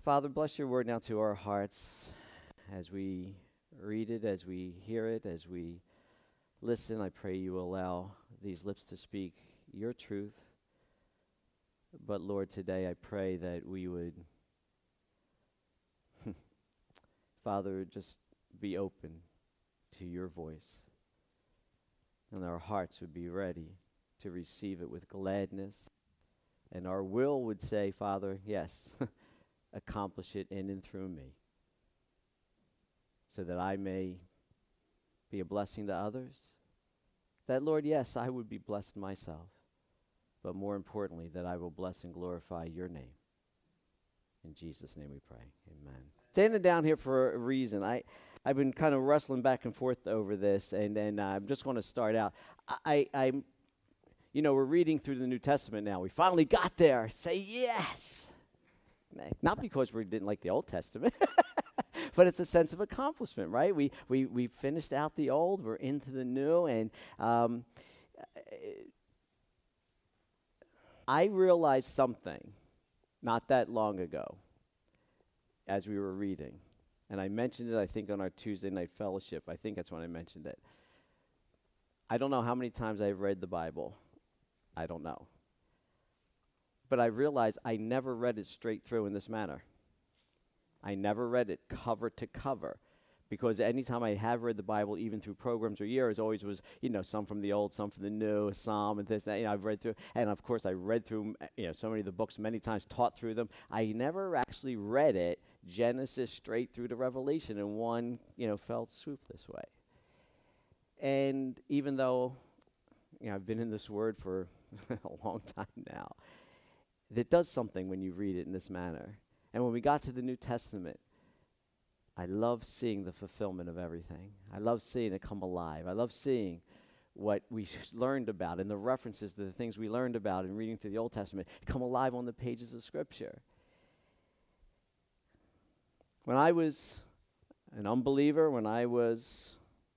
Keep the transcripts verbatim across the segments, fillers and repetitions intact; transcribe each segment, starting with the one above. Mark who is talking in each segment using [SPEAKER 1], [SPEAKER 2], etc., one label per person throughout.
[SPEAKER 1] Father, bless your word now to our hearts as we read it, as we hear it, as we listen. I pray you allow these lips to speak your truth. But Lord, today I pray that we would, Father, just be open to your voice. And our hearts would be ready to receive it with gladness. And our will would say, Father, yes, accomplish it in and through me, so that I may be a blessing to others. That, Lord, yes, I would be blessed myself, but more importantly, that I will bless and glorify your name. In Jesus' name we pray. Amen. Standing down here for a reason. I, I've been kind of wrestling back and forth over this, and, and uh, I'm just going to start out. I, I, I'm, you know, we're reading through the New Testament now. We finally got there. Say yes. Not because we didn't like the Old Testament, but it's a sense of accomplishment, right? We we we finished out the old, we're into the new, and um, I realized something not that long ago as we were reading, and I mentioned it, I think, on our Tuesday night fellowship. I think that's when I mentioned it. I don't know how many times I've read the Bible. I don't know. But I realized I never read it straight through in this manner. I never read it cover to cover, because anytime I have read the Bible, even through programs or years, always was, you know, some from the old, some from the new, a psalm and this, that, you know, I've read through, and of course I read through, you know, so many of the books many times, taught through them. I never actually read it, Genesis straight through to Revelation in one, you know, fell swoop this way. And even though, you know, I've been in this word for a long time now, it does something when you read it in this manner. And when we got to the New Testament, I love seeing the fulfillment of everything. I love seeing it come alive. I love seeing what we sh- learned about and the references to the things we learned about in reading through the Old Testament come alive on the pages of Scripture. When I was an unbeliever, when I was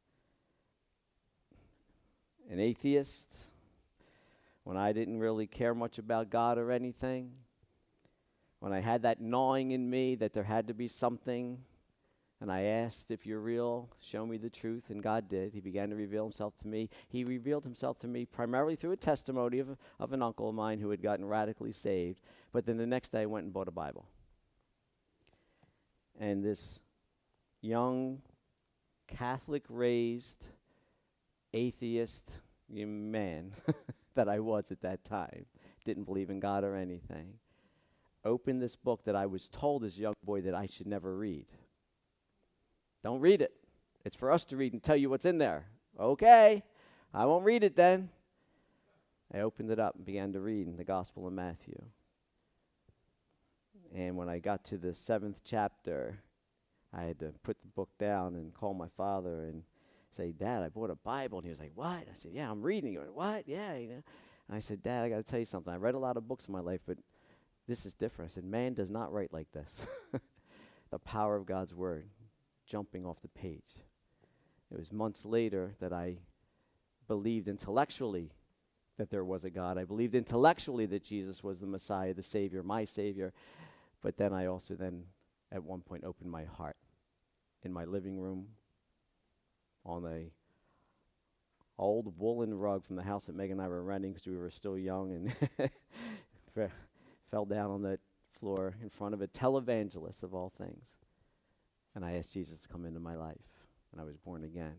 [SPEAKER 1] an atheist, when I didn't really care much about God or anything, when I had that gnawing in me that there had to be something, and I asked, if you're real, show me the truth, and God did. He began to reveal himself to me. He revealed himself to me primarily through a testimony of, of an uncle of mine who had gotten radically saved, but then the next day I went and bought a Bible. And this young, Catholic-raised, atheist man that I was at that time, didn't believe in God or anything, opened this book that I was told as a young boy that I should never read. Don't read it. It's for us to read and tell you what's in there. Okay, I won't read it then. I opened it up and began to read in the Gospel of Matthew. And when I got to the seventh chapter, I had to put the book down and call my father and say, Dad, I bought a Bible. And he was like, what? I said, yeah, I'm reading. He went, what? Yeah. You know. And I said, Dad, I got to tell you something. I read a lot of books in my life, but this is different. I said, man does not write like this. The power of God's word jumping off the page. It was months later that I believed intellectually that there was a God. I believed intellectually that Jesus was the Messiah, the Savior, my Savior. But then I also then at one point opened my heart in my living room on a old woolen rug from the house that Megan and I were renting because we were still young, and f- fell down on the floor in front of a televangelist of all things. And I asked Jesus to come into my life, and I was born again.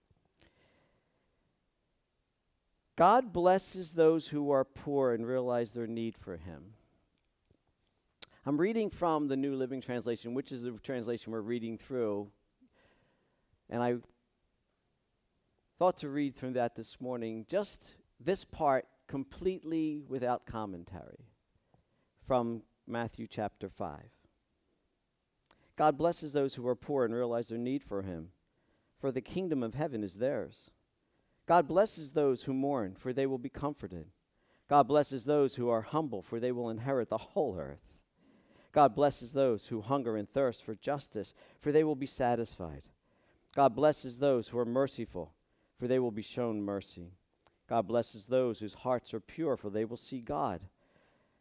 [SPEAKER 1] God blesses those who are poor and realize their need for him. I'm reading from the New Living Translation, which is the translation we're reading through, and I thought to read through that this morning, just this part completely without commentary from Matthew chapter five. God blesses those who are poor and realize their need for him, for the kingdom of heaven is theirs. God blesses those who mourn, for they will be comforted. God blesses those who are humble, for they will inherit the whole earth. God blesses those who hunger and thirst for justice, for they will be satisfied. God blesses those who are merciful, for they will be shown mercy. God blesses those whose hearts are pure, for they will see God.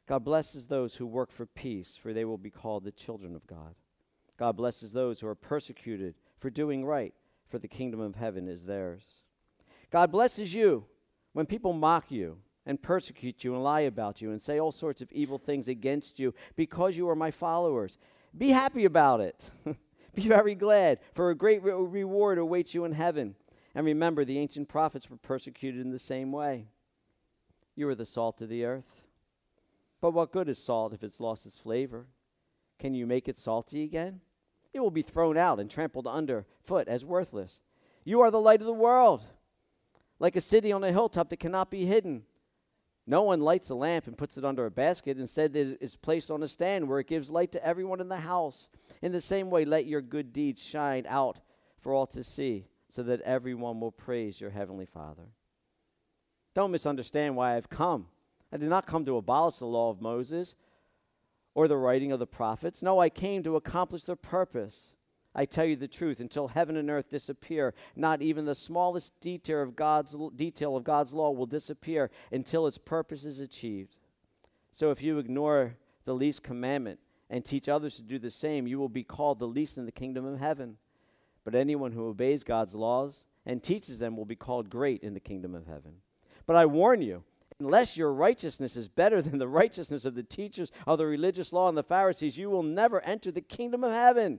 [SPEAKER 1] God blesses those who work for peace, for they will be called the children of God. God blesses those who are persecuted for doing right, for the kingdom of heaven is theirs. God blesses you when people mock you and persecute you and lie about you and say all sorts of evil things against you because you are my followers. Be happy about it. Be very glad, for a great re- reward awaits you in heaven. And remember, the ancient prophets were persecuted in the same way. You are the salt of the earth. But what good is salt if it's lost its flavor? Can you make it salty again? It will be thrown out and trampled underfoot as worthless. You are the light of the world, like a city on a hilltop that cannot be hidden. No one lights a lamp and puts it under a basket. Instead, it is placed on a stand where it gives light to everyone in the house. In the same way, let your good deeds shine out for all to see, so that everyone will praise your heavenly Father. Don't misunderstand why I've come. I did not come to abolish the law of Moses or the writing of the prophets. No, I came to accomplish their purpose. I tell you the truth, until heaven and earth disappear, not even the smallest detail of God's detail of God's law will disappear until its purpose is achieved. So if you ignore the least commandment and teach others to do the same, you will be called the least in the kingdom of heaven. But anyone who obeys God's laws and teaches them will be called great in the kingdom of heaven. But I warn you, unless your righteousness is better than the righteousness of the teachers of the religious law and the Pharisees, you will never enter the kingdom of heaven.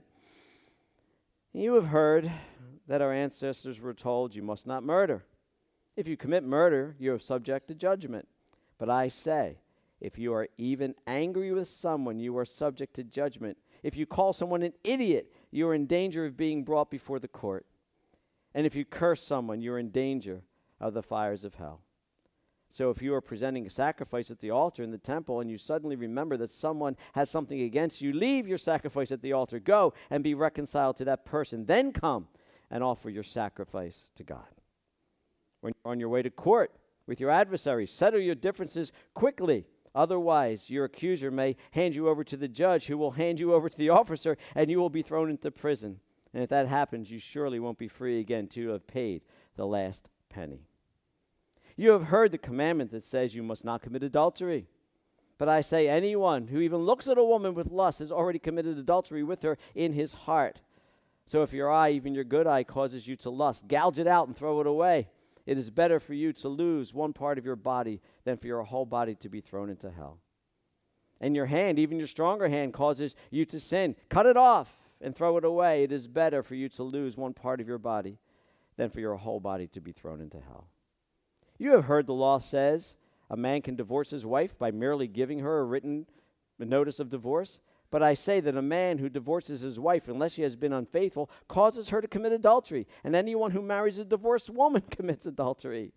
[SPEAKER 1] You have heard that our ancestors were told, you must not murder. If you commit murder, you are subject to judgment. But I say, if you are even angry with someone, you are subject to judgment. If you call someone an idiot, you are in danger of being brought before the court. And if you curse someone, you are in danger of the fires of hell. So if you are presenting a sacrifice at the altar in the temple and you suddenly remember that someone has something against you, leave your sacrifice at the altar, go and be reconciled to that person. Then come and offer your sacrifice to God. When you're on your way to court with your adversary, settle your differences quickly. Otherwise, your accuser may hand you over to the judge, who will hand you over to the officer, and you will be thrown into prison. And if that happens, you surely won't be free again till you have paid the last penny. You have heard the commandment that says you must not commit adultery. But I say, anyone who even looks at a woman with lust has already committed adultery with her in his heart. So if your eye, even your good eye, causes you to lust, gouge it out and throw it away. It is better for you to lose one part of your body than for your whole body to be thrown into hell. And your hand, even your stronger hand, causes you to sin. Cut it off and throw it away. It is better for you to lose one part of your body than for your whole body to be thrown into hell. You have heard the law says a man can divorce his wife by merely giving her a written notice of divorce. But I say that a man who divorces his wife, unless she has been unfaithful, causes her to commit adultery. And anyone who marries a divorced woman commits adultery.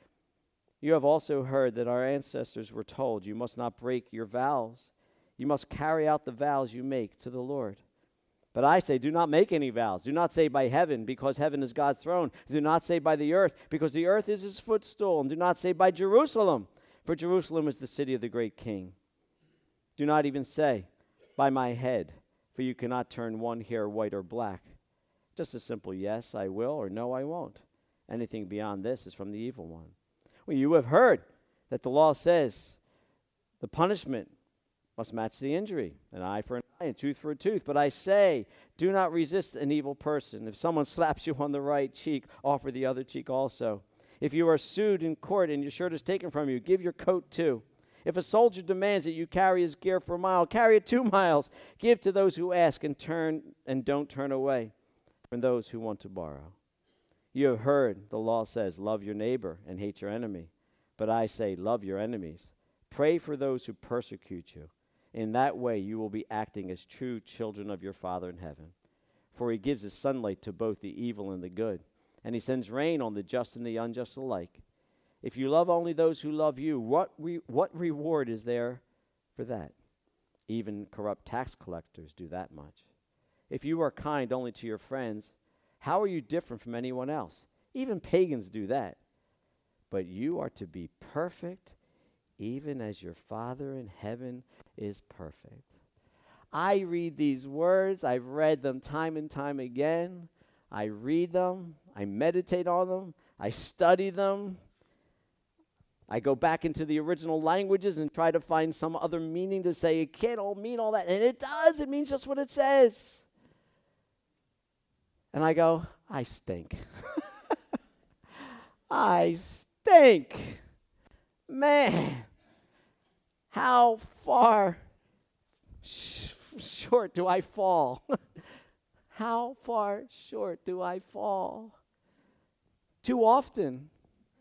[SPEAKER 1] You have also heard that our ancestors were told, you must not break your vows. You must carry out the vows you make to the Lord. But I say, do not make any vows. Do not say by heaven, because heaven is God's throne. Do not say by the earth, because the earth is his footstool. And do not say by Jerusalem, for Jerusalem is the city of the great king. Do not even say by my head, for you cannot turn one hair white or black. Just a simple yes, I will, or no, I won't. Anything beyond this is from the evil one. Well, you have heard that the law says the punishment must match the injury, an eye for an eye and tooth for a tooth. But I say, do not resist an evil person. If someone slaps you on the right cheek, offer the other cheek also. If you are sued in court and your shirt is taken from you, give your coat too. If a soldier demands that you carry his gear for a mile, carry it two miles. Give to those who ask and turn and don't turn away from those who want to borrow. You have heard the law says, love your neighbor and hate your enemy. But I say, love your enemies. Pray for those who persecute you. In that way you will be acting as true children of your Father in heaven. For he gives his sunlight to both the evil and the good, and he sends rain on the just and the unjust alike. If you love only those who love you, what re- what reward is there for that? Even corrupt tax collectors do that much. If you are kind only to your friends, how are you different from anyone else? Even pagans do that. But you are to be perfect, even as your Father in heaven is perfect. I read these words. I've read them time and time again. I read them. I meditate on them. I study them. I go back into the original languages and try to find some other meaning to say it can't all mean all that. And it does. It means just what it says. And I go, I stink. I stink. Man, how far sh- short do I fall? How far short do I fall? Too often.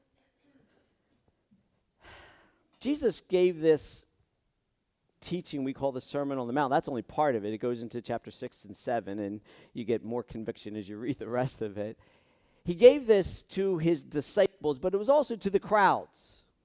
[SPEAKER 1] Jesus gave this teaching we call the Sermon on the Mount. That's only part of it. It goes into chapter six and seven, and you get more conviction as you read the rest of it. He gave this to his disciples, but it was also to the crowds.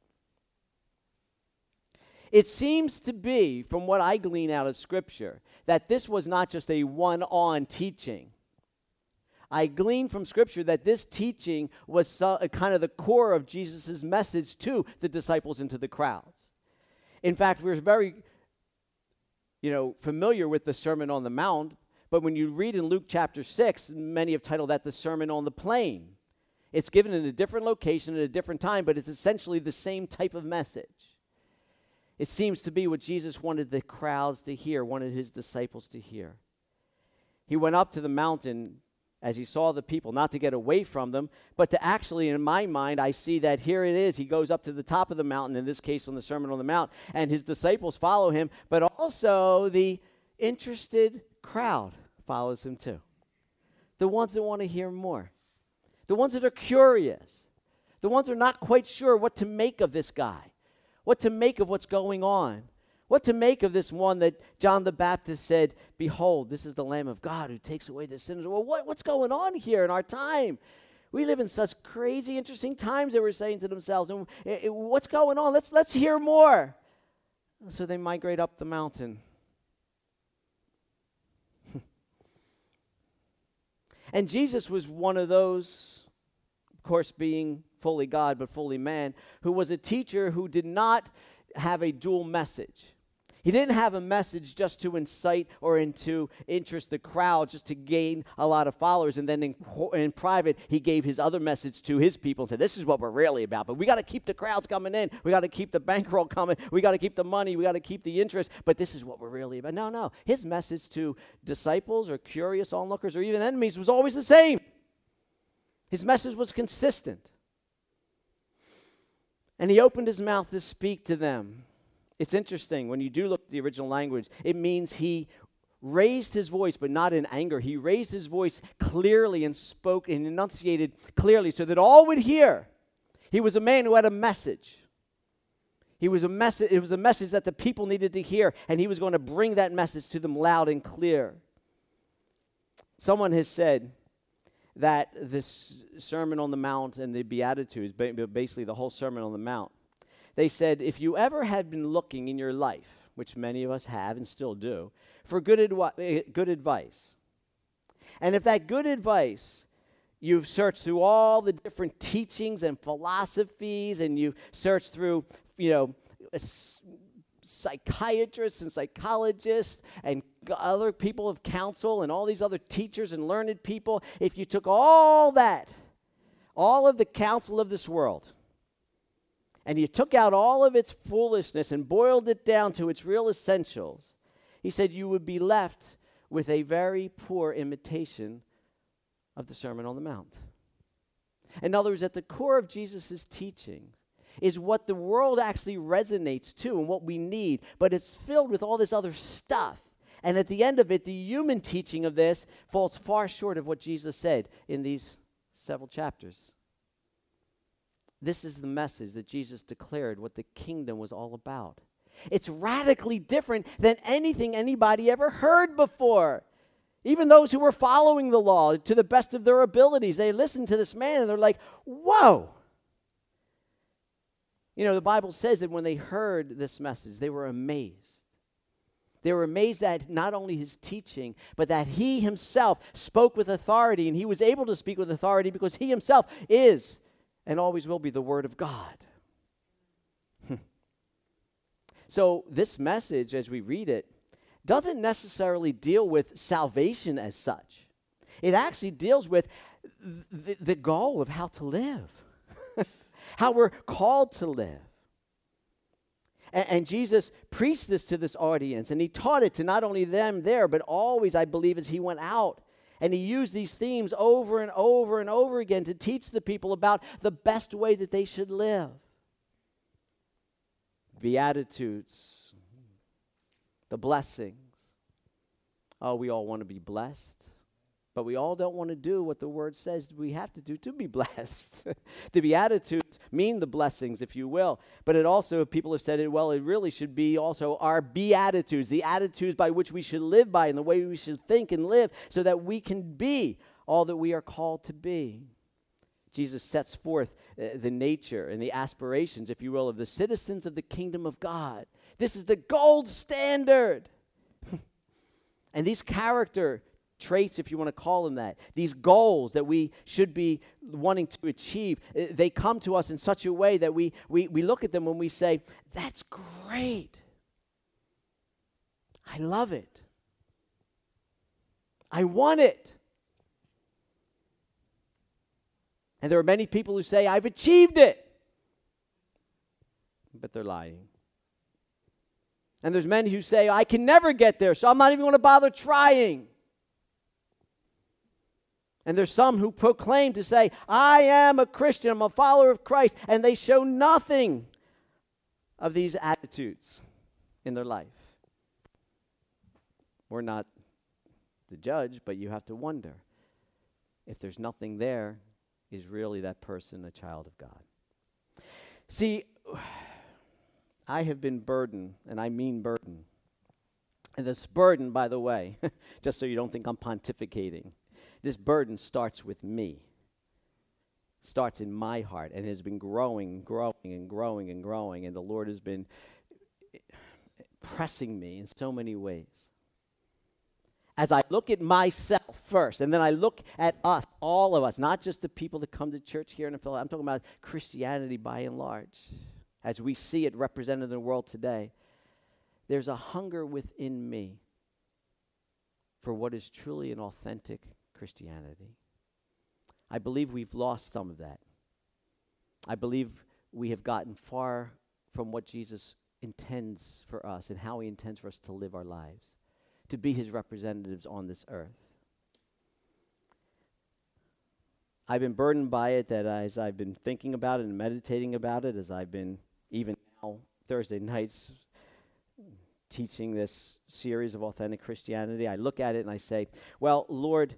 [SPEAKER 1] It seems to be, from what I glean out of Scripture, that this was not just a one-on teaching. I glean from Scripture that this teaching was so, uh, kind of the core of Jesus' message to the disciples and to the crowds. In fact, we're very, you know, familiar with the Sermon on the Mount, but when you read in Luke chapter six, many have titled that the Sermon on the Plain. It's given in a different location at a different time, but it's essentially the same type of message. It seems to be what Jesus wanted the crowds to hear, wanted his disciples to hear. He went up to the mountain as he saw the people, not to get away from them, but to actually, in my mind, I see that here it is. He goes up to the top of the mountain, in this case on the Sermon on the Mount, and his disciples follow him, but also the interested crowd follows him too. The ones that want to hear more. The ones that are curious. The ones that are not quite sure what to make of this guy. What to make of what's going on. What to make of this one that John the Baptist said, behold, this is the Lamb of God who takes away the sins. Well, what, what's going on here in our time? We live in such crazy, interesting times, they were saying to themselves. And it, it, what's going on? Let's, let's hear more. So they migrate up the mountain. And Jesus was one of those, of course, being fully God but fully man, who was a teacher who did not have a dual message. He didn't have a message just to incite or into interest the crowd, just to gain a lot of followers, and then in, in private, he gave his other message to his people and said, this is what we're really about, but we got to keep the crowds coming in. We got to keep the bankroll coming. We got to keep the money. We got to keep the interest, but this is what we're really about. No, no. His message to disciples or curious onlookers or even enemies was always the same. His message was consistent. And he opened his mouth to speak to them. It's interesting, when you do look at the original language, it means he raised his voice, but not in anger. He raised his voice clearly and spoke and enunciated clearly so that all would hear. He was a man who had a message. He was a message. It was a message that the people needed to hear, and he was going to bring that message to them loud and clear. Someone has said that this Sermon on the Mount and the Beatitudes, basically the whole Sermon on the Mount, they said, if you ever had been looking in your life, which many of us have and still do, for good, adwi- good advice, and if that good advice, you've searched through all the different teachings and philosophies, and you've searched through, you know, s- psychiatrists and psychologists and g- other people of counsel and all these other teachers and learned people, if you took all that, all of the counsel of this world, and you took out all of its foolishness and boiled it down to its real essentials, he said you would be left with a very poor imitation of the Sermon on the Mount. In other words, at the core of Jesus' teaching is what the world actually resonates to and what we need, but it's filled with all this other stuff. And at the end of it, the human teaching of this falls far short of what Jesus said in these several chapters. This is the message that Jesus declared what the kingdom was all about. It's radically different than anything anybody ever heard before. Even those who were following the law to the best of their abilities, they listened to this man and they're like, whoa. You know, the Bible says that when they heard this message, they were amazed. They were amazed at not only his teaching, but that he himself spoke with authority, and he was able to speak with authority because he himself is and always will be the Word of God. So this message, as we read it, doesn't necessarily deal with salvation as such. It actually deals with th- the goal of how to live, how we're called to live. And, and Jesus preached this to this audience, and he taught it to not only them there, but always, I believe, as he went out. And he used these themes over and over and over again to teach the people about the best way that they should live. Beatitudes, the blessings. Oh, we all want to be blessed, but we all don't want to do what the word says we have to do to be blessed. The Beatitudes mean the blessings, if you will, but it also, people have said it, well, it really should be also our Beatitudes, the attitudes by which we should live by and the way we should think and live so that we can be all that we are called to be. Jesus sets forth uh, the nature and the aspirations, if you will, of the citizens of the kingdom of God. This is the gold standard. And these character traits, if you want to call them that, these goals that we should be wanting to achieve, uh, they come to us in such a way that we, we, we look at them when we say, that's great. I love it. I want it. And there are many people who say, I've achieved it. But they're lying. And there's many who say, I can never get there, so I'm not even going to bother trying. And there's some who proclaim to say, I am a Christian, I'm a follower of Christ, and they show nothing of these attitudes in their life. We're not the judge, but you have to wonder if there's nothing there, is really that person a child of God? See, I have been burdened, and I mean burdened. And this burden, by the way, just so you don't think I'm pontificating, this burden starts with me. Starts in my heart and has been growing, growing, and growing, and growing. And the Lord has been pressing me in so many ways. As I look at myself first, and then I look at us, all of us, not just the people that come to church here in Philadelphia. I'm talking about Christianity by and large. As we see it represented in the world today, there's a hunger within me for what is truly an authentic Christianity. I believe we've lost some of that. I believe we have gotten far from what Jesus intends for us and how he intends for us to live our lives, to be his representatives on this earth. I've been burdened by it that as I've been thinking about it and meditating about it, as I've been even now Thursday nights teaching this series of authentic Christianity, I look at it and I say, well, Lord,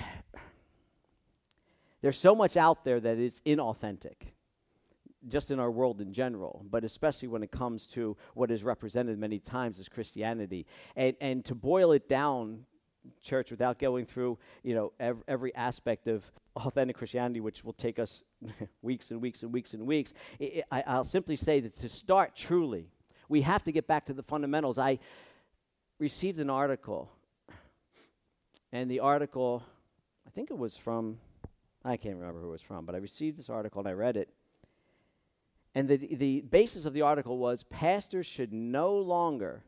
[SPEAKER 1] there's so much out there that is inauthentic, just in our world in general, but especially when it comes to what is represented many times as Christianity. And and to boil it down, church, without going through, you know, every, every aspect of authentic Christianity, which will take us weeks and weeks and weeks and weeks, I, I, I'll simply say that to start truly, we have to get back to the fundamentals. I received an article, and the article, I think it was from, I can't remember who it was from, but I received this article and I read it. And the the basis of the article was pastors should no longer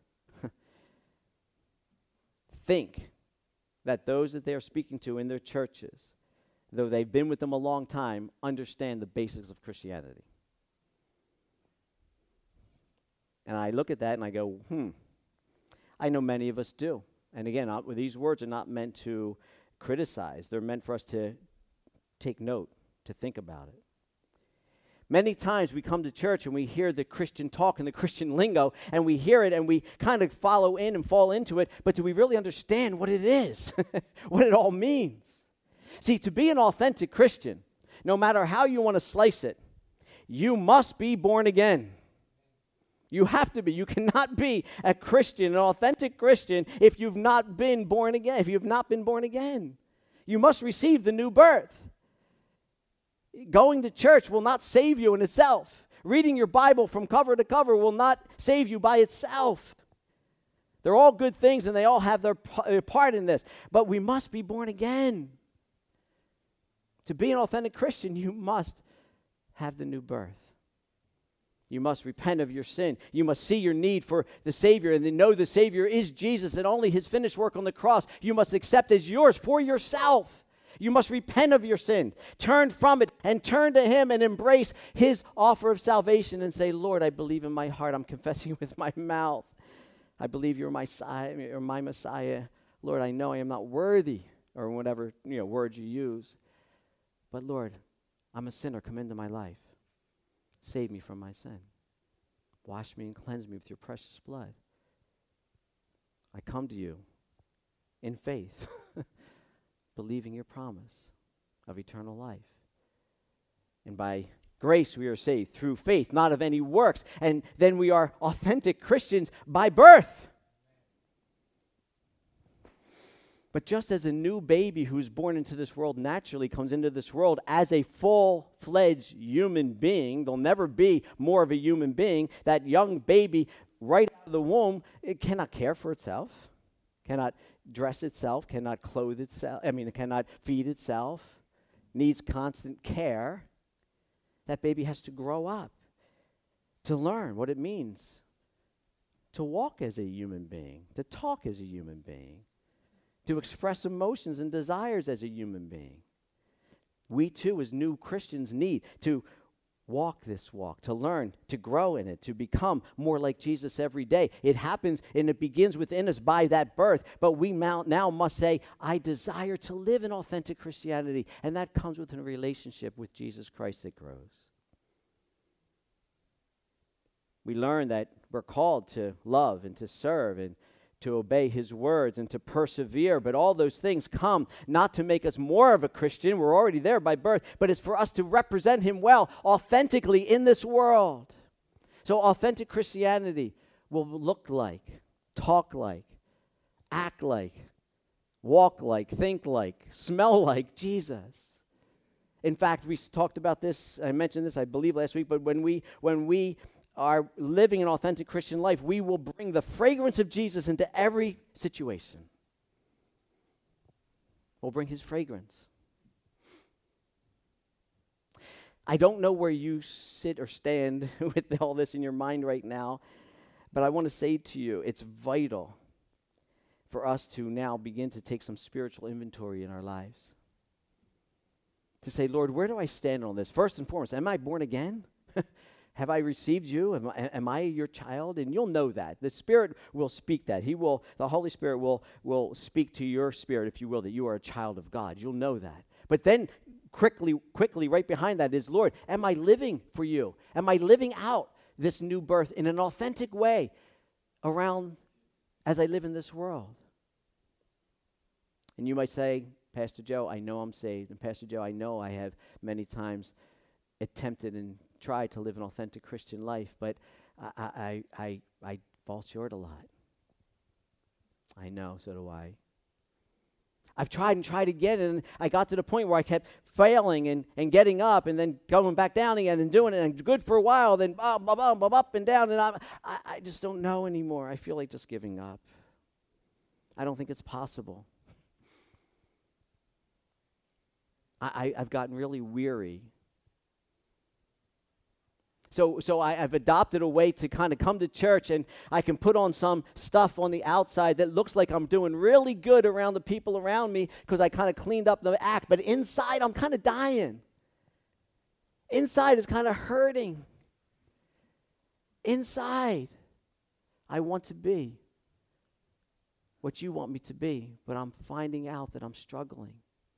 [SPEAKER 1] think that those that they are speaking to in their churches, though they've been with them a long time, understand the basics of Christianity. And I look at that and I go, hmm, I know many of us do. And again, uh, these words are not meant to criticize. They're meant for us to take note, to think about it. Many times we come to church and we hear the Christian talk and the Christian lingo, and we hear it and we kind of follow in and fall into it, but do we really understand what it is, what it all means? See, to be an authentic Christian, no matter how you want to slice it, you must be born again. You have to be. You cannot be a Christian, an authentic Christian, if you've not been born again, if you've not been born again. You must receive the new birth. Going to church will not save you in itself. Reading your Bible from cover to cover will not save you by itself. They're all good things and they all have their, p- their part in this. But we must be born again. To be an authentic Christian, you must have the new birth. You must repent of your sin. You must see your need for the Savior and then know the Savior is Jesus and only his finished work on the cross you must accept as yours for yourself. You must repent of your sin, turn from it, and turn to him and embrace his offer of salvation and say, Lord, I believe in my heart. I'm confessing with my mouth. I believe you're my Messiah, you're my Messiah. Lord, I know I am not worthy, or whatever, you know, word you use. But Lord, I'm a sinner. Come into my life. Save me from my sin. Wash me and cleanse me with your precious blood. I come to you in faith, believing your promise of eternal life. And by grace we are saved through faith, not of any works. And then we are authentic Christians by birth. But just as a new baby who's born into this world naturally comes into this world as a full-fledged human being, there'll never be more of a human being. That young baby right out of the womb, it cannot care for itself, cannot dress itself, cannot clothe itself, I mean, it cannot feed itself, needs constant care. That baby has to grow up to learn what it means to walk as a human being, to talk as a human being, to express emotions and desires as a human being. We too, as new Christians, need to walk this walk, to learn, to grow in it, to become more like Jesus every day. It happens and it begins within us by that birth, but we now must say, I desire to live in authentic Christianity, and that comes with a relationship with Jesus Christ that grows. We learn that we're called to love and to serve and to obey his words and to persevere, but all those things come not to make us more of a Christian, we're already there by birth, but it's for us to represent him well, authentically in this world. So authentic Christianity will look like, talk like, act like, walk like, think like, smell like Jesus. In fact, we talked about this, I mentioned this, I believe, last week, but when we when we are living an authentic Christian life, we will bring the fragrance of Jesus into every situation. We'll bring his fragrance. I don't know where you sit or stand with all this in your mind right now, but I want to say to you, it's vital for us to now begin to take some spiritual inventory in our lives. To say, Lord, where do I stand on this? First and foremost, am I born again? Have I received you? Am I, am I your child? And you'll know that. The Spirit will speak that. He will, the Holy Spirit will, will speak to your spirit, if you will, that you are a child of God. You'll know that. But then quickly, quickly, right behind that is, Lord, am I living for you? Am I living out this new birth in an authentic way around as I live in this world? And you might say, Pastor Joe, I know I'm saved. And Pastor Joe, I know I have many times attempted and try to live an authentic Christian life, but I, I, I, I fall short a lot. I know, so do I. I've tried and tried again, and I got to the point where I kept failing and, and getting up and then going back down again and doing it, and good for a while, then bum, bum, bum, bum, up and down, and I'm, I, I just don't know anymore. I feel like just giving up. I don't think it's possible. I, I, I've gotten really weary. So so I, I've adopted a way to kind of come to church, and I can put on some stuff on the outside that looks like I'm doing really good around the people around me because I kind of cleaned up the act. But inside, I'm kind of dying. Inside is kind of hurting. Inside, I want to be what you want me to be, but I'm finding out that I'm struggling.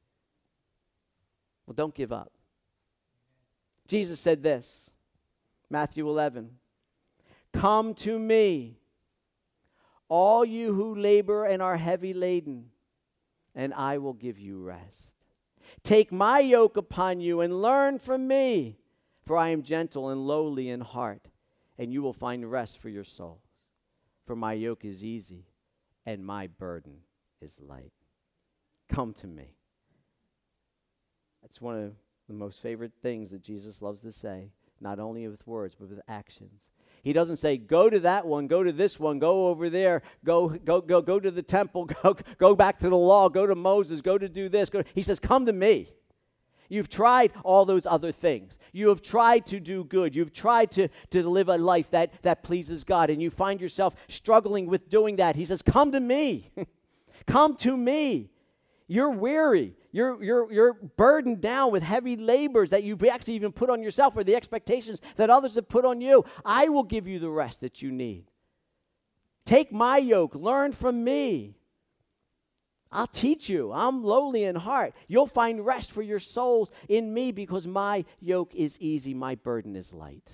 [SPEAKER 1] Well, don't give up. Jesus said this. Matthew eleven, come to me, all you who labor and are heavy laden, and I will give you rest. Take my yoke upon you and learn from me, for I am gentle and lowly in heart, and you will find rest for your souls. For my yoke is easy, and my burden is light. Come to me. That's one of the most favorite things that Jesus loves to say. Not only with words, but with actions. He doesn't say, go to that one, go to this one, go over there, go go go go to the temple, go go back to the law, go to Moses, go to do this. Go. He says, come to me. You've tried all those other things. You have tried to do good. You've tried to, to live a life that, that pleases God, and you find yourself struggling with doing that. He says, come to me. Come to me. You're weary. You're, you're, you're burdened down with heavy labors that you've actually even put on yourself or the expectations that others have put on you. I will give you the rest that you need. Take my yoke. Learn from me. I'll teach you. I'm lowly in heart. You'll find rest for your souls in me because my yoke is easy. My burden is light.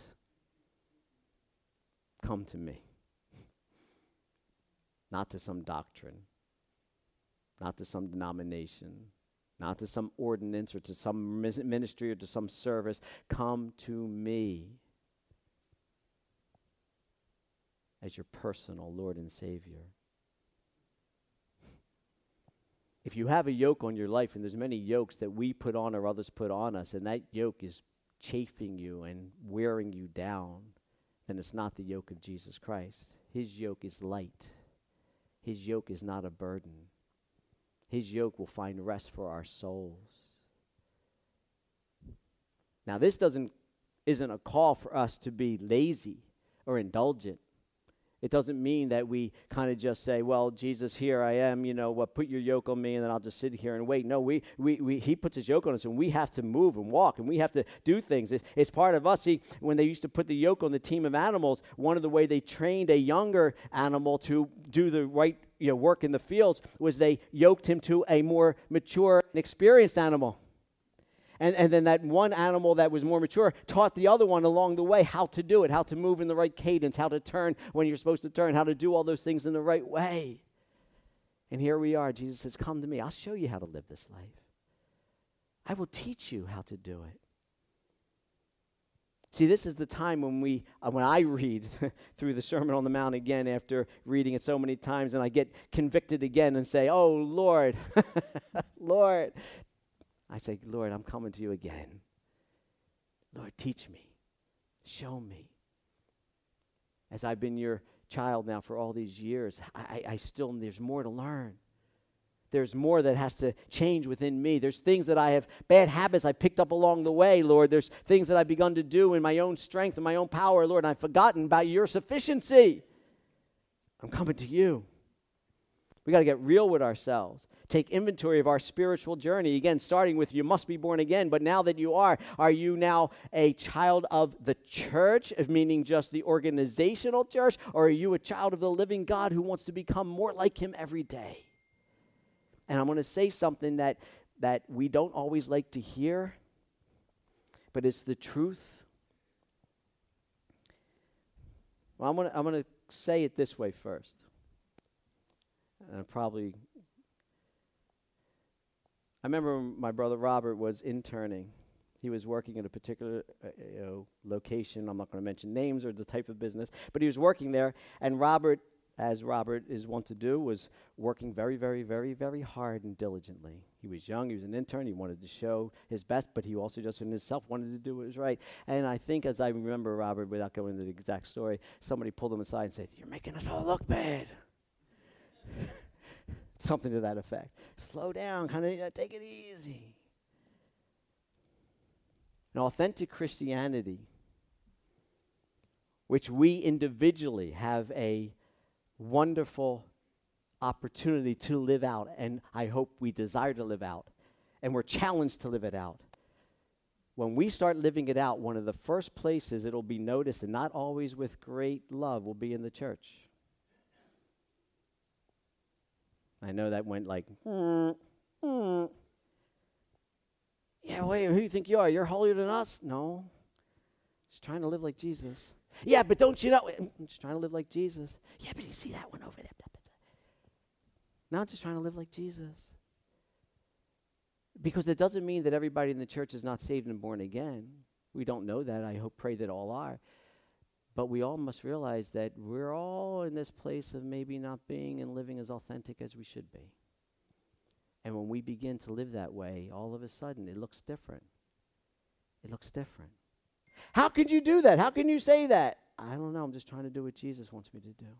[SPEAKER 1] Come to me. Not to some doctrine. Not to some denomination, not to some ordinance or to some ministry or to some service. Come to me as your personal Lord and Savior. If you have a yoke on your life, and there's many yokes that we put on or others put on us, and that yoke is chafing you and wearing you down, then it's not the yoke of Jesus Christ. His yoke is light. His yoke is not a burden. His yoke will find rest for our souls. Now, this doesn't isn't a call for us to be lazy or indulgent. It doesn't mean that we kind of just say, well, Jesus, here I am, you know, well, put your yoke on me, and then I'll just sit here and wait. No, we, we, we he puts his yoke on us, and we have to move and walk, and we have to do things. It's, it's part of us. See, when they used to put the yoke on the team of animals, one of the way they trained a younger animal to do the right you know, work in the fields was they yoked him to a more mature and experienced animal. And, and then that one animal that was more mature taught the other one along the way how to do it, how to move in the right cadence, how to turn when you're supposed to turn, how to do all those things in the right way. And here we are. Jesus says, come to me. I'll show you how to live this life. I will teach you how to do it. See, this is the time when we, uh, when I read through the Sermon on the Mount again after reading it so many times, and I get convicted again and say, oh, Lord, Lord. I say, Lord, I'm coming to you again. Lord, teach me. Show me. As I've been your child now for all these years, I, I, I still, there's more to learn. There's more that has to change within me. There's things that I have, bad habits I picked up along the way, Lord. There's things that I've begun to do in my own strength and my own power, Lord, and I've forgotten about your sufficiency. I'm coming to you. We got to get real with ourselves. Take inventory of our spiritual journey. Again, starting with you must be born again, but now that you are, are you now a child of the church, meaning just the organizational church, or are you a child of the living God who wants to become more like him every day? And I'm going to say something that, that we don't always like to hear, but it's the truth. Well, I'm going to I'm going to say it this way first. And probably, I remember my brother Robert was interning. He was working at a particular uh, you know, location. I'm not going to mention names or the type of business, but he was working there. And Robert, as Robert is wont to do, was working very, very, very, very hard and diligently. He was young. He was an intern. He wanted to show his best, but he also just in himself wanted to do what was right. And I think, as I remember Robert, without going into the exact story, somebody pulled him aside and said, "You're making us all look bad." Something to that effect. Slow down, kind of you know, take it easy. An authentic Christianity, which we individually have a wonderful opportunity to live out, and I hope we desire to live out, and we're challenged to live it out. When we start living it out, one of the first places it'll be noticed, and not always with great love, will be in the church. I know that went like, mm, mm. Yeah, wait, who do you think you are? You're holier than us? No. Just trying to live like Jesus. Yeah, but don't you know? I'm just trying to live like Jesus. Yeah, but you see that one over there? No, just trying to live like Jesus. Because it doesn't mean that everybody in the church is not saved and born again. We don't know that. I hope, pray that all are. But we all must realize that we're all in this place of maybe not being and living as authentic as we should be. And when we begin to live that way, all of a sudden it looks different. It looks different. How could you do that? How can you say that? I don't know. I'm just trying to do what Jesus wants me to do.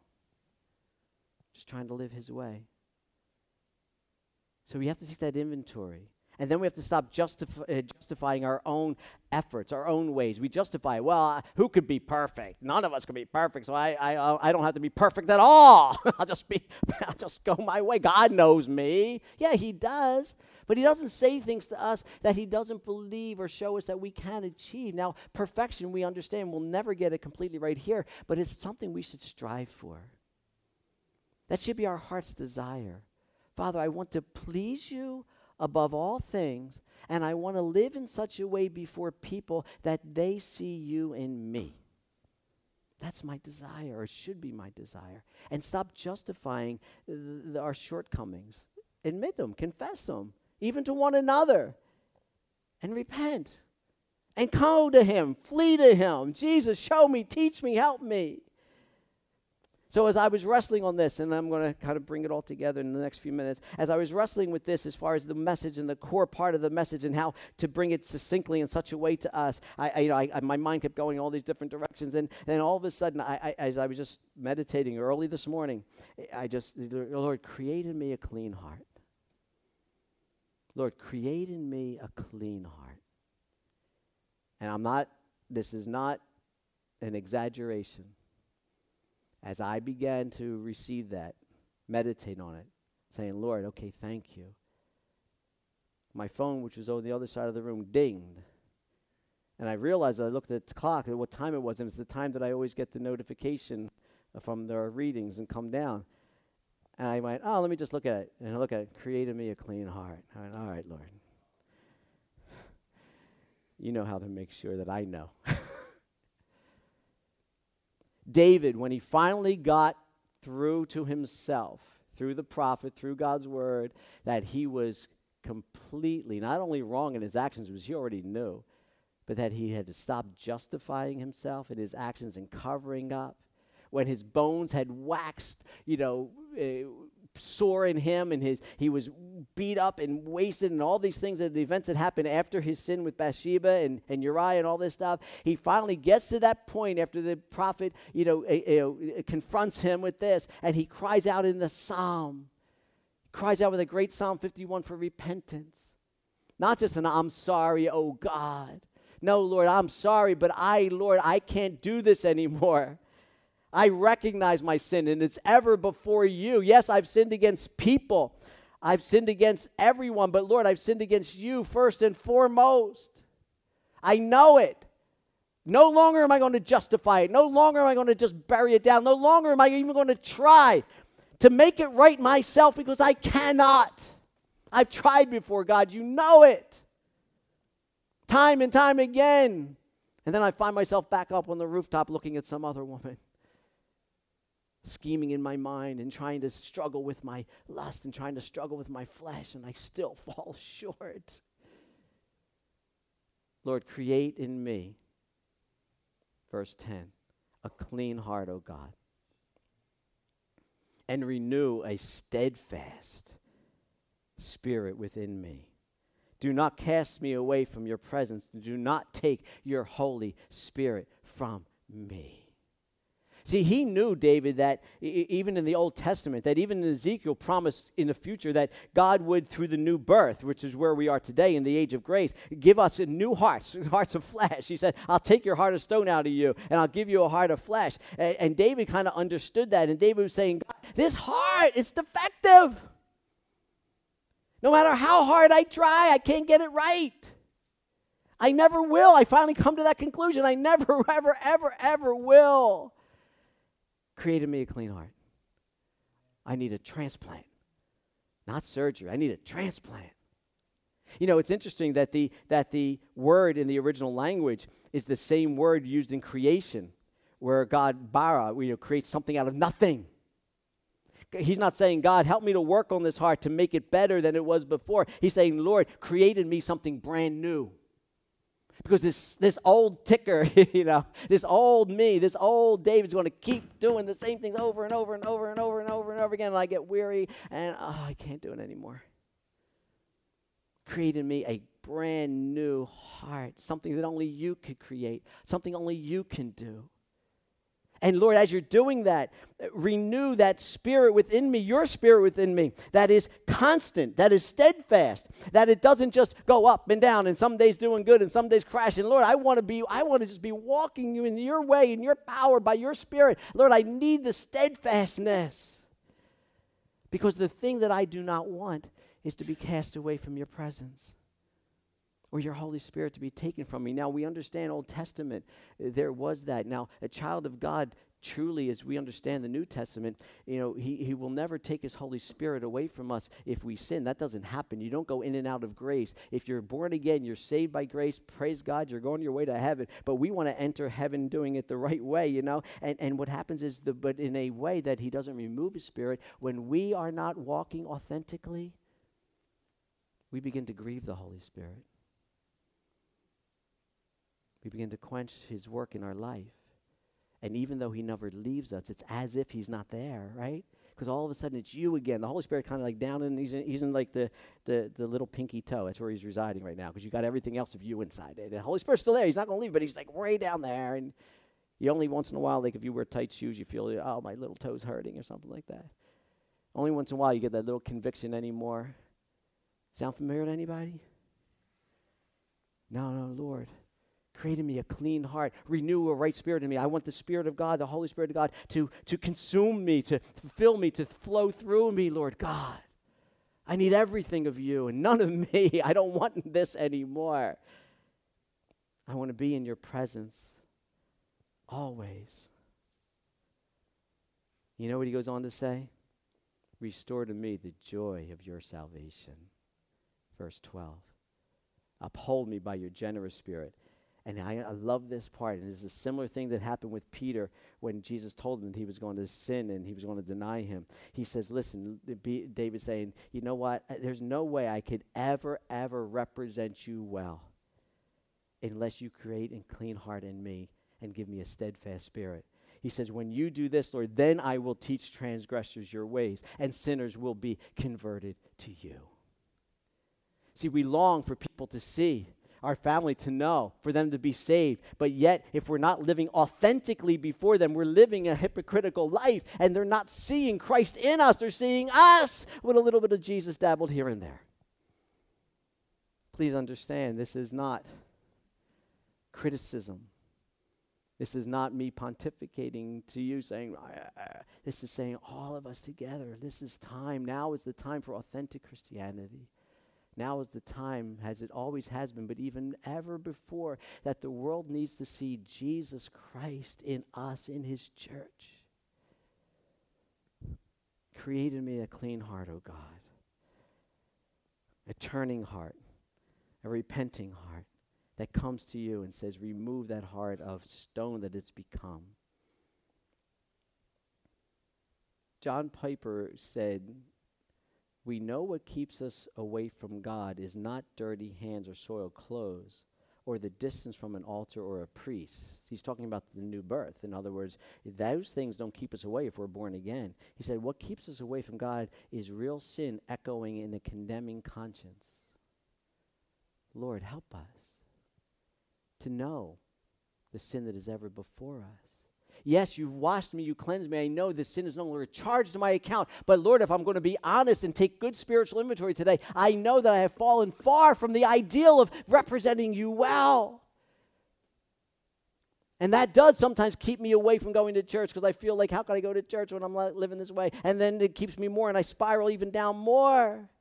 [SPEAKER 1] Just trying to live his way. So we have to take that inventory. And then we have to stop justif- uh, justifying our own efforts, our own ways. We justify, well, uh, who could be perfect? None of us can be perfect, so I, I, I don't have to be perfect at all. I'll just be, I'll just go my way. God knows me. Yeah, he does. But he doesn't say things to us that he doesn't believe or show us that we can achieve. Now, perfection, we understand, we'll never get it completely right here, but it's something we should strive for. That should be our heart's desire. Father, I want to please you above all things, and I want to live in such a way before people that they see you in me. That's my desire, or should be my desire. And stop justifying th- th- our shortcomings. Admit them, confess them, even to one another, and repent. And go to him, flee to him. Jesus, show me, teach me, help me. So as I was wrestling on this, and I'm going to kind of bring it all together in the next few minutes, as I was wrestling with this as far as the message and the core part of the message and how to bring it succinctly in such a way to us, I, I you know, I, I, my mind kept going all these different directions, and then all of a sudden, I, I, as I was just meditating early this morning, I just, Lord, create in me a clean heart. Lord, create in me a clean heart. And I'm not, this is not an exaggeration. As I began to receive that, meditate on it, saying, Lord, okay, thank you. My phone, which was on the other side of the room, dinged. And I realized, I looked at the clock at what time it was, and it's the time that I always get the notification from the readings and come down. And I went, oh, let me just look at it. And I look at it, created me a clean heart. I went, all right, Lord. You know how to make sure that I know. David, when he finally got through to himself, through the prophet, through God's word, that he was completely, not only wrong in his actions, which he already knew, but that he had to stop justifying himself in his actions and covering up. When his bones had waxed, you know, uh, sore in him, and his he was beat up and wasted, and all these things, that the events that happened after his sin with Bathsheba and, and Uriah and all this stuff, he finally gets to that point after the prophet, you know, uh, uh, confronts him with this, and he cries out in the psalm, cries out with a great Psalm fifty-one for repentance. Not just an I'm sorry, oh God. No, Lord, I'm sorry, but I, Lord, I can't do this anymore. I recognize my sin, and it's ever before you. Yes, I've sinned against people. I've sinned against everyone, but Lord, I've sinned against you first and foremost. I know it. No longer am I going to justify it. No longer am I going to just bury it down. No longer am I even going to try to make it right myself, because I cannot. I've tried before, God. You know it. Time and time again. And then I find myself back up on the rooftop looking at some other woman, scheming in my mind and trying to struggle with my lust and trying to struggle with my flesh, and I still fall short. Lord, create in me, verse ten, a clean heart, O God, and renew a steadfast spirit within me. Do not cast me away from your presence. Do not take your Holy Spirit from me. See, he knew, David, that e- even in the Old Testament, that even Ezekiel promised in the future that God would, through the new birth, which is where we are today in the age of grace, give us a new hearts, hearts of flesh. He said, I'll take your heart of stone out of you, and I'll give you a heart of flesh. And, and David kind of understood that, and David was saying, God, this heart, it's defective. No matter how hard I try, I can't get it right. I never will. I finally come to that conclusion. I never, ever, ever, ever will. Created me a clean heart. I need a transplant, not surgery. I need a transplant. You know, it's interesting that the that the word in the original language is the same word used in creation, where God bara, you know, creates something out of nothing. He's not saying, God, help me to work on this heart to make it better than it was before. He's saying, Lord, create in me something brand new. Because this this old ticker, you know, this old me, this old David's going to keep doing the same things over and over and over and over and over and over again, and I get weary, and oh, I can't do it anymore. Create in me a brand new heart, something that only you could create, something only you can do. And Lord, as you're doing that, renew that spirit within me, your spirit within me, that is constant, that is steadfast, that it doesn't just go up and down and some days doing good and some days crashing. Lord, I want to be, I want to just be walking you in your way, in your power, by your spirit. Lord, I need the steadfastness. Because the thing that I do not want is to be cast away from your presence, or your Holy Spirit to be taken from me. Now, we understand Old Testament, uh, there was that. Now, a child of God, truly, as we understand the New Testament, you know, he, he will never take his Holy Spirit away from us if we sin. That doesn't happen. You don't go in and out of grace. If you're born again, you're saved by grace, praise God, you're going your way to heaven. But we want to enter heaven doing it the right way, you know. And, and what happens is, the but in a way that he doesn't remove his Spirit, when we are not walking authentically, we begin to grieve the Holy Spirit. We begin to quench his work in our life. And even though he never leaves us, it's as if he's not there, right? Because all of a sudden it's you again. The Holy Spirit kind of like down in, he's in, he's in like the, the, the little pinky toe. That's where he's residing right now, because you got everything else of you inside it. The Holy Spirit's still there. He's not going to leave, but he's like way down there. And you only once in a while, like if you wear tight shoes, you feel, oh, my little toe's hurting or something like that. Only once in a while you get that little conviction anymore. Sound familiar to anybody? No, no, Lord. Create in me a clean heart. Renew a right spirit in me. I want the Spirit of God, the Holy Spirit of God, to, to consume me, to, to fill me, to flow through me, Lord God. I need everything of you and none of me. I don't want this anymore. I want to be in your presence always. You know what he goes on to say? Restore to me the joy of your salvation. Verse twelve. Uphold me by your generous spirit. And I, I love this part. And it's a similar thing that happened with Peter when Jesus told him that he was going to sin and he was going to deny him. He says, listen, be, David's saying, you know what? There's no way I could ever, ever represent you well unless you create a clean heart in me and give me a steadfast spirit. He says, when you do this, Lord, then I will teach transgressors your ways, and sinners will be converted to you. See, we long for people to see, our family to know, for them to be saved. But yet, if we're not living authentically before them, we're living a hypocritical life, and they're not seeing Christ in us. They're seeing us with a little bit of Jesus dabbled here and there. Please understand, this is not criticism. This is not me pontificating to you saying, uh, uh, this is saying all of us together. This is time. Now is the time for authentic Christianity. Now is the time, as it always has been, but even ever before, that the world needs to see Jesus Christ in us, in his church. Create in me a clean heart, O God. A turning heart, a repenting heart that comes to you and says, remove that heart of stone that it's become. John Piper said, we know what keeps us away from God is not dirty hands or soiled clothes or the distance from an altar or a priest. He's talking about the new birth. In other words, those things don't keep us away if we're born again. He said what keeps us away from God is real sin echoing in a condemning conscience. Lord, help us to know the sin that is ever before us. Yes, you've washed me, you cleansed me. I know this sin is no longer charged to my account. But Lord, if I'm going to be honest and take good spiritual inventory today, I know that I have fallen far from the ideal of representing you well. And that does sometimes keep me away from going to church because I feel like, how can I go to church when I'm living this way? And then it keeps me more and I spiral even down more.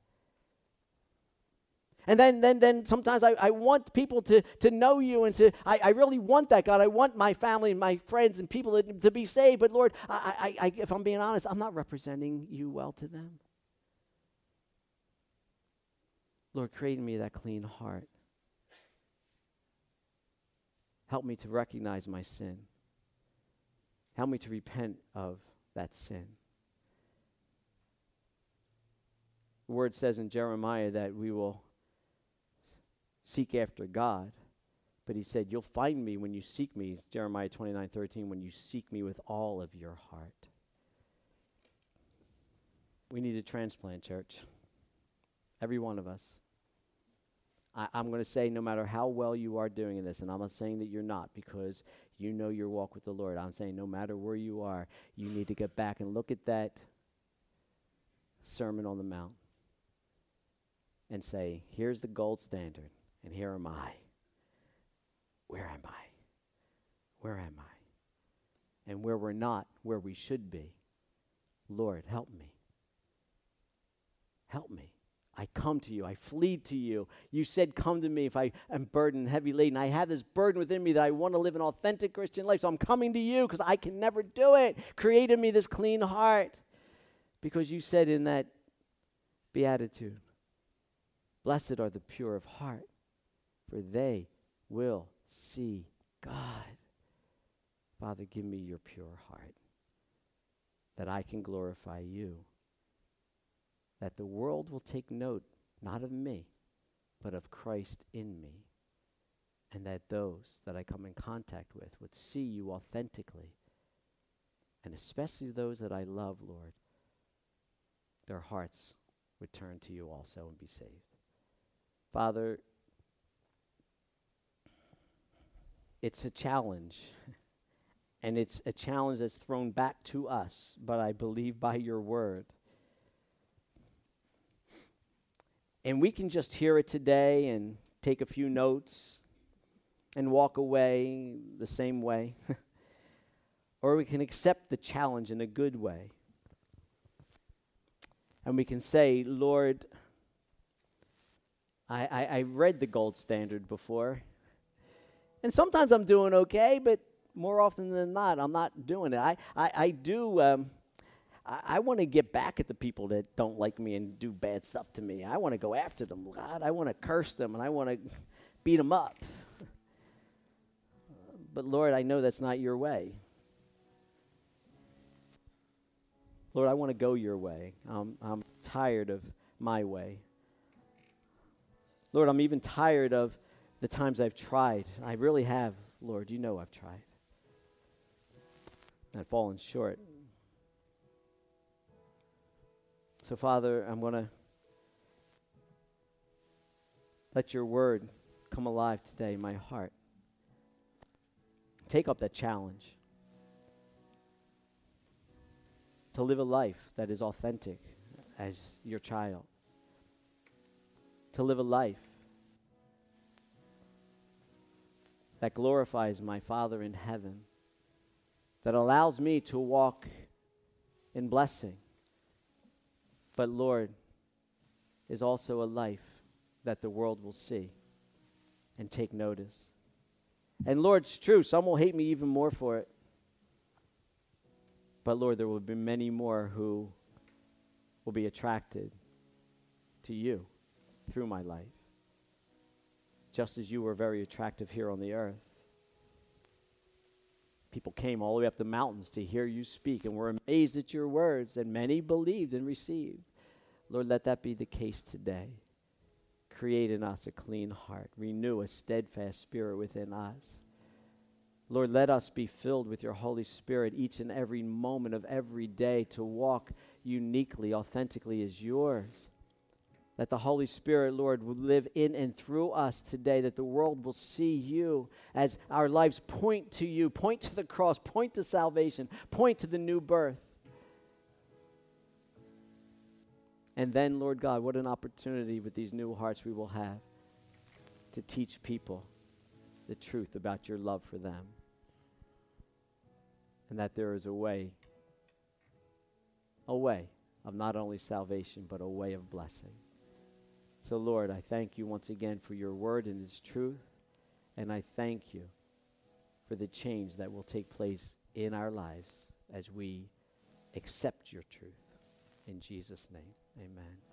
[SPEAKER 1] And then then, then sometimes I, I want people to, to know you and to, I, I really want that, God. I want my family and my friends and people to, to be saved. But Lord, I, I, I, if I'm being honest, I'm not representing you well to them. Lord, create in me that clean heart. Help me to recognize my sin. Help me to repent of that sin. The word says in Jeremiah that we will seek after God, but he said, you'll find me when you seek me, Jeremiah twenty-nine thirteen, when you seek me with all of your heart. We need a transplant, church. Every one of us. I, I'm going to say no matter how well you are doing in this, and I'm not saying that you're not, because You know your walk with the Lord. I'm saying no matter where you are, you need to get back and look at that Sermon on the Mount and say, here's the gold standard, and here am I. Where am I? Where am I? And where we're not, where we should be. Lord, help me. Help me. I come to you. I plead to you. You said, come to me if I am burdened and heavy laden. I have this burden within me that I want to live an authentic Christian life. So I'm coming to you because I can never do it. Create in me this clean heart. Because you said in that beatitude, blessed are the pure of heart, for they will see God. Father, give me your pure heart, that I can glorify you, that the world will take note, not of me, but of Christ in me, and that those that I come in contact with would see you authentically, and especially those that I love, Lord, their hearts would turn to you also and be saved. Father, it's a challenge, and it's a challenge that's thrown back to us, but I believe by your word. And we can just hear it today and take a few notes and walk away the same way. Or we can accept the challenge in a good way. And we can say, Lord, I, I, I read the gold standard before. And sometimes I'm doing okay, but more often than not, I'm not doing it. I, I, I do, um, I, I want to get back at the people that don't like me and do bad stuff to me. I want to go after them, God. I want to curse them, and I want to beat them up. But Lord, I know that's not your way. Lord, I want to go your way. Um, I'm tired of my way. Lord, I'm even tired of the times I've tried. I really have, Lord. You know I've tried. I've fallen short. So, Father, I'm going to let your word come alive today in my heart. Take up that challenge to live a life that is authentic as your child. To live a life that glorifies my Father in heaven, that allows me to walk in blessing. But Lord, is also a life that the world will see and take notice. And Lord, it's true, some will hate me even more for it. But Lord, there will be many more who will be attracted to you through my life, just as you were very attractive here on the earth. People came all the way up the mountains to hear you speak and were amazed at your words, and many believed and received. Lord, let that be the case today. Create in us a clean heart. Renew a steadfast spirit within us. Lord, let us be filled with your Holy Spirit each and every moment of every day to walk uniquely, authentically as yours. That the Holy Spirit, Lord, will live in and through us today, that the world will see you as our lives point to you, point to the cross, point to salvation, point to the new birth. And then, Lord God, what an opportunity with these new hearts we will have to teach people the truth about your love for them. And that there is a way, a way of not only salvation, but a way of blessing. So, Lord, I thank you once again for your word and its truth. And I thank you for the change that will take place in our lives as we accept your truth. In Jesus' name, amen.